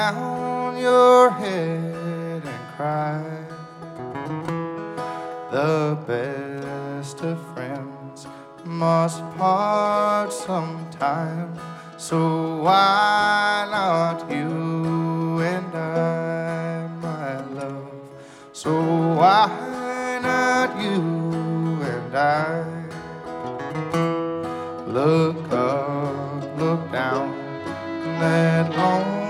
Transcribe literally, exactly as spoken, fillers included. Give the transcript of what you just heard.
down your head and cry. The best of friends must part sometime, so why not you and I, my love? So why not you and I? Look up, look down that long